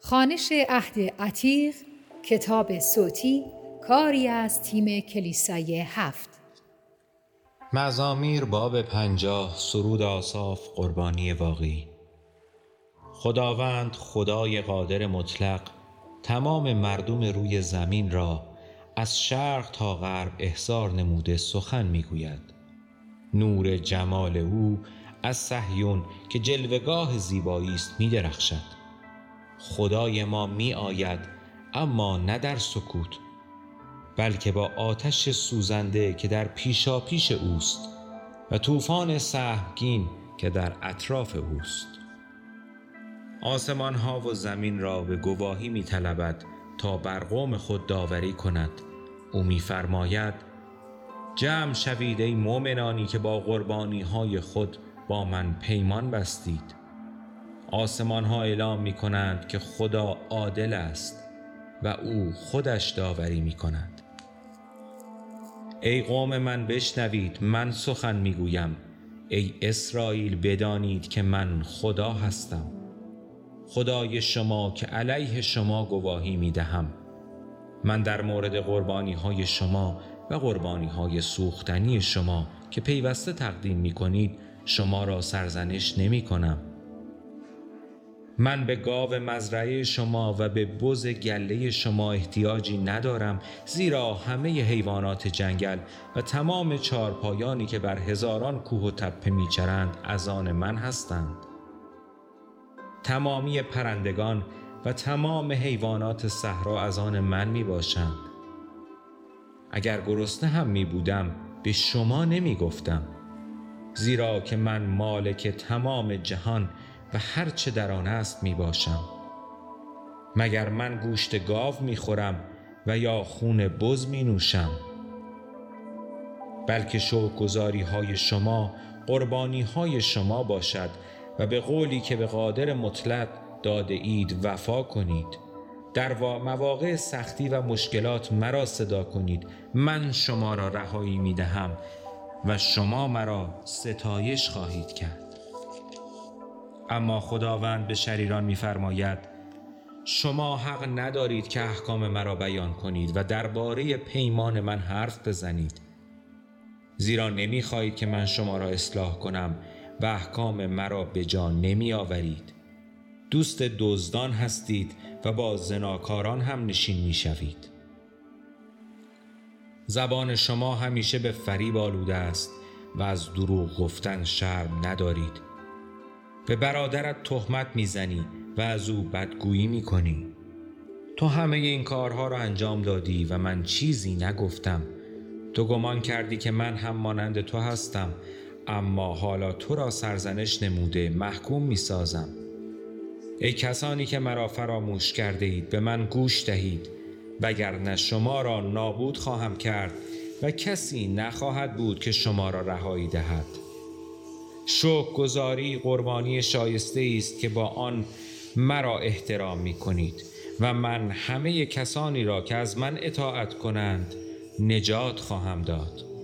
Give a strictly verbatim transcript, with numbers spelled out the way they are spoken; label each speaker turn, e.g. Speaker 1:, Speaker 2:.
Speaker 1: خوانش عهد عتیق، کتاب صوتی، کاری از تیم کلیسای هفت.
Speaker 2: مزامیر باب پنجاه. سرود آساف قربانی واقعی. خداوند خدای قادر مطلق تمام مردم روی زمین را از شرق تا غرب احضار نموده سخن میگوید. نور جمال او از صهیون که جلوه‌گاه زیبایی است می درخشد. خدای ما می آید اما نه در سکوت، بلکه با آتش سوزنده که در پیشا پیش اوست و طوفان سهمگین که در اطراف اوست. آسمان ها و زمین را به گواهی می طلبد تا بر قوم خود داوری کند. او می فرماید جمع شوید ای مؤمنانی که با قربانی های خود با من پیمان بستید. آسمان ها اعلام می کنند که خدا عادل است و او خودش داوری می کند. ای قوم من بشنوید، من سخن می گویم. ای اسرائیل بدانید که من خدا هستم، خدای شما که علیه شما گواهی می دهم. من در مورد قربانی های شما و قربانی های سوختنی شما که پیوسته تقدیم می کنید شما را سرزنش نمی کنم. من به گاو مزرعه شما و به بز گله شما احتیاجی ندارم، زیرا همه حیوانات جنگل و تمام چارپایانی که بر هزاران کوه و تپه میچرند از آن من هستند. تمامی پرندگان و تمام حیوانات صحرا از آن من می باشند. اگر گرسنه هم می بودم به شما نمی گفتم، زیرا که من مالک تمام جهان و هر چه در آن است می باشم. مگر من گوشت گاو می خورم و یا خون بز می نوشم؟ بلکه شکرگزاری های شما قربانی های شما باشد و به قولی که به قادر مطلق داده اید وفا کنید. در مواقع سختی و مشکلات مرا صدا کنید، من شما را رهایی می دهم و شما مرا ستایش خواهید کرد. اما خداوند به شریران می‌فرماید شما حق ندارید که احکام مرا بیان کنید و درباره پیمان من حرف بزنید، زیرا نمی‌خواهید که من شما را اصلاح کنم و احکام مرا به جا نمی‌آورید. دوست دزدان هستید و با زناکاران هم نشین می‌شوید. زبان شما همیشه به فریب آلوده است و از دروغ گفتن شرم ندارید. به برادرت تهمت میزنی و از او بدگویی میکنی. تو همه این کارها را انجام دادی و من چیزی نگفتم. تو گمان کردی که من هم مانند تو هستم، اما حالا تو را سرزنش نموده محکوم میسازم. ای کسانی که مرا فراموش کرده اید به من گوش دهید، وگرنه شما را نابود خواهم کرد و کسی نخواهد بود که شما را رهایی دهد. شکرگزاری قربانی شایسته است که با آن مرا احترام می کنید و من همه کسانی را که از من اطاعت کنند نجات خواهم داد.